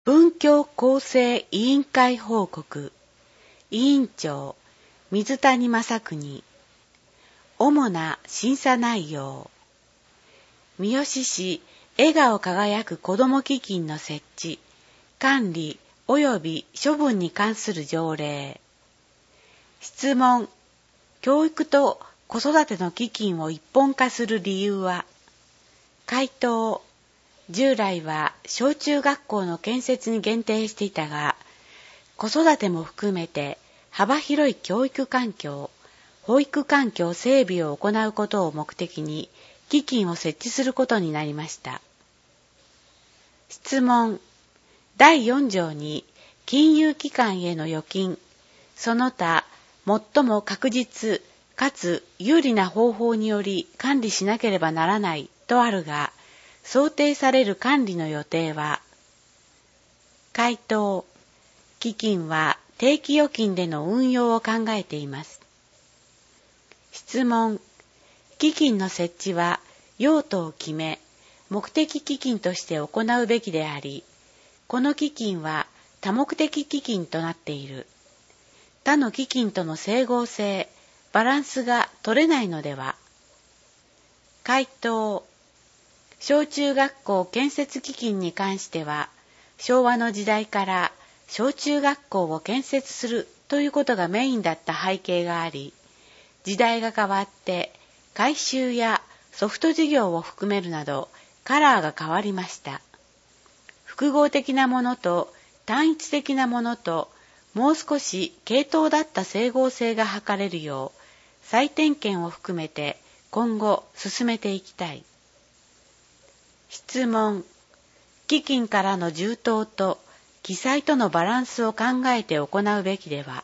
文教構成委員会報告。委員長、水谷正邦。主な審査内容。三好市笑顔輝く子ども基金の設置、管理及び処分に関する条例。質問。教育と子育ての基金を一本化する理由は？回答。従来は小中学校の建設に限定していたが、子育ても含めて幅広い教育環境、保育環境整備を行うことを目的に基金を設置することになりました。質問。第4条に金融機関への預金、その他最も確実かつ有利な方法により管理しなければならないとあるが、想定される管理の予定は？回答。基金は定期預金での運用を考えています。質問。基金の設置は用途を決め、目的基金として行うべきであり、この基金は多目的基金となっている。他の基金との整合性、バランスが取れないのでは？回答。小中学校建設基金に関しては、昭和の時代から小中学校を建設するということがメインだった背景があり、時代が変わって改修やソフト事業を含めるなどカラーが変わりました。複合的なものと単一的なものともう少し系統だった整合性が図れるよう再点検を含めて今後進めていきたい。質問。基金からの充当と記載とのバランスを考えて行うべきでは？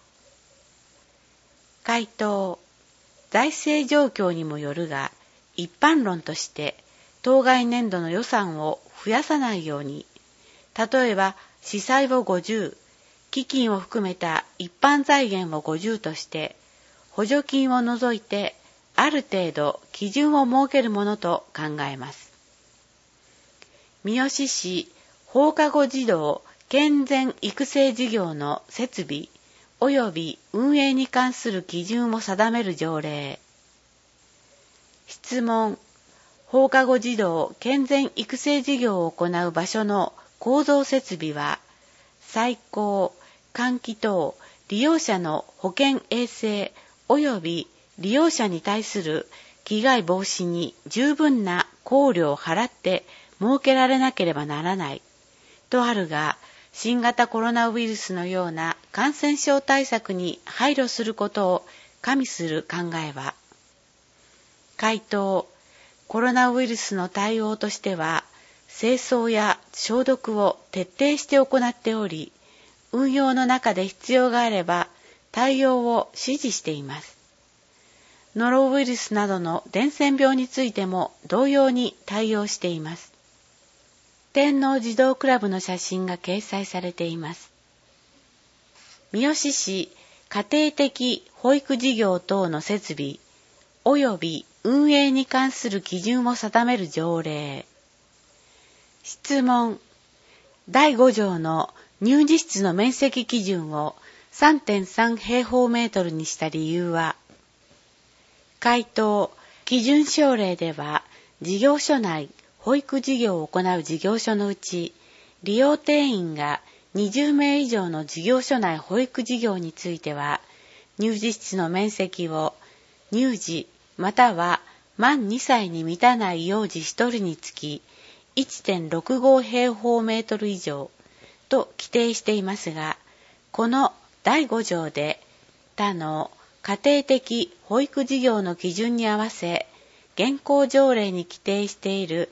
回答。財政状況にもよるが、一般論として当該年度の予算を増やさないように、例えば司債を50、基金を含めた一般財源を50として、補助金を除いてある程度基準を設けるものと考えます。三好市放課後児童健全育成事業の設備及び運営に関する基準を定める条例。質問。放課後児童健全育成事業を行う場所の構造設備は、採光、換気等利用者の保健衛生及び利用者に対する危害防止に十分な考慮を払って設けられなければならないとあるが、新型コロナウイルスのような感染症対策に配慮することを加味する考えは？回答。コロナウイルスの対応としては、清掃や消毒を徹底して行っており、運用の中で必要があれば対応を指示しています。ノロウイルスなどの伝染病についても同様に対応しています。天王児童クラブの写真が掲載されています。三好市家庭的保育事業等の設備及び運営に関する基準を定める条例。質問。第5条の乳児室の面積基準を 3.3 平方メートルにした理由は？回答。基準省令では、事業所内保育事業を行う事業所のうち、利用定員が20名以上の事業所内保育事業については、乳児室の面積を乳児または満2歳に満たない幼児1人につき 1.65 平方メートル以上と規定していますが、この第5条で他の家庭的保育事業の基準に合わせ、現行条例に規定している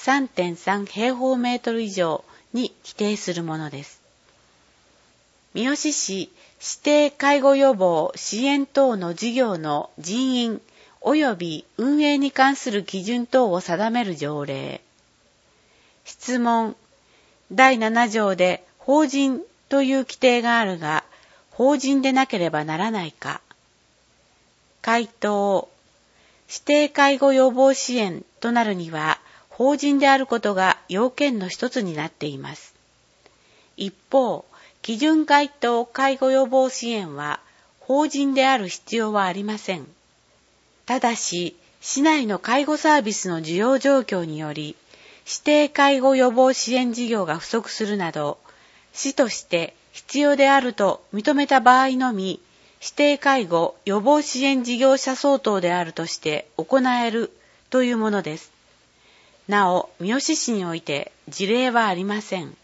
3.3 平方メートル以上に規定するものです。三好市指定介護予防支援等の事業の人員及び運営に関する基準等を定める条例。質問。第7条で法人という規定があるが、法人でなければならないか？回答。指定介護予防支援となるには、法人であることが要件の一つになっています。 一方、基準回答介護予防支援は法人である必要はありません。ただし、市内の介護サービスの需要状況により、指定介護予防支援事業が不足するなど、市として必要であると認めた場合のみ、指定介護予防支援事業者相当であるとして行えるというものです。なお、三好市において事例はありません。